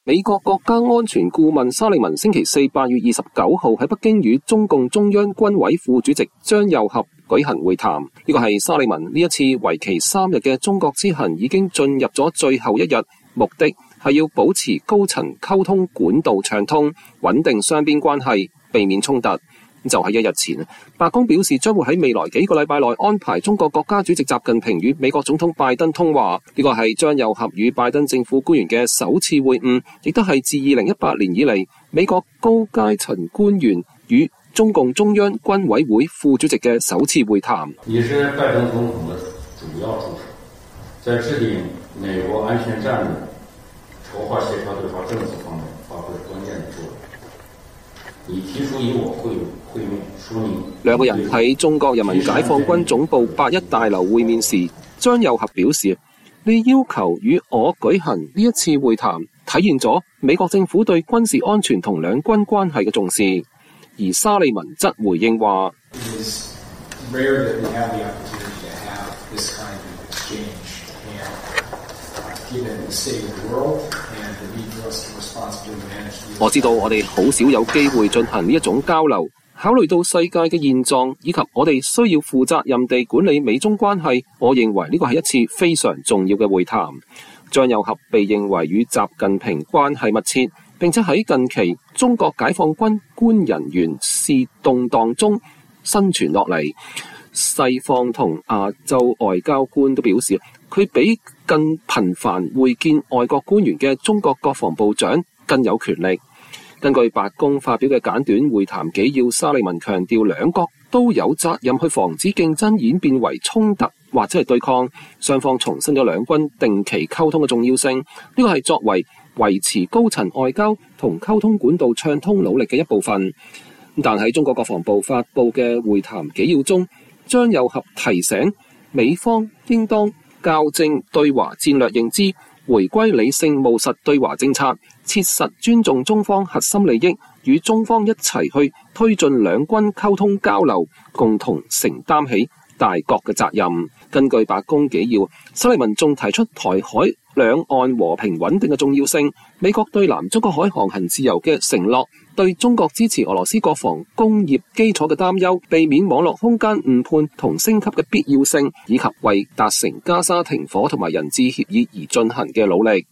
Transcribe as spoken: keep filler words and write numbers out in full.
美國國家安全顧問沙利文星期四八月二十九號喺北京與中共中央軍委副主席張又俠舉行會談。呢個係沙利文呢一次為期三日嘅中國之行已經進入咗最後一日，目的係要保持高層溝通管道暢通，穩定雙邊關係，避免衝突。就喺一日前，白宮表示將會喺未來幾個禮拜內安排中國國家主席習近平與美國總統拜登通話。呢個係張又俠與拜登政府官員嘅首次會晤，亦都係自二零一八年以嚟美國高階層官員與中共中央軍委會副主席嘅首次會談。 你是拜登總統的主要助手，在制定美國安全戰略、籌劃協調對華政策方面發揮關鍵的作用。你提出與我會會面，說明兩個人喺中國人民解放軍總部八一大樓會面時，張又俠表示：你要求與我舉行呢一次會談，體現咗美國政府對軍事安全同兩軍關係嘅重視。而沙利文則回應話：我知道我哋好少有機會進行呢一種交流，考慮到世界嘅現狀以及我哋需要負責任地管理美中關係，我認為呢個係一次非常重要嘅會談。張又俠被認為與習近平關係密切，並且喺近期中國解放軍官人員事動盪中生存落嚟。西方同亞洲外交官都表示，佢比更頻繁會見外國官員嘅中國國防部長更有權力。根據白宮發表嘅簡短會談紀要，沙利文強調兩國都有責任去防止競爭演變為衝突或者係對抗。雙方重申咗兩軍定期溝通嘅重要性，呢個係作為維持高層外交同溝通管道暢通努力嘅一部分。但喺中國國防部發布嘅會談紀要中，張又俠提醒美方應當校正對華戰略認知，回歸理性務實對華政策，切實尊重中方核心利益，與中方一齊去推進兩軍溝通交流，共同承擔起大國嘅責任。根據白宮紀要，沙利文仲提出台海兩岸和平穩定嘅重要性，美國對南中國海航行自由嘅承諾，對中國支持俄羅斯國防工業基礎嘅擔憂，避免網絡空間誤判同升級嘅必要性，以及為達成加沙停火同埋人質協議而進行嘅努力。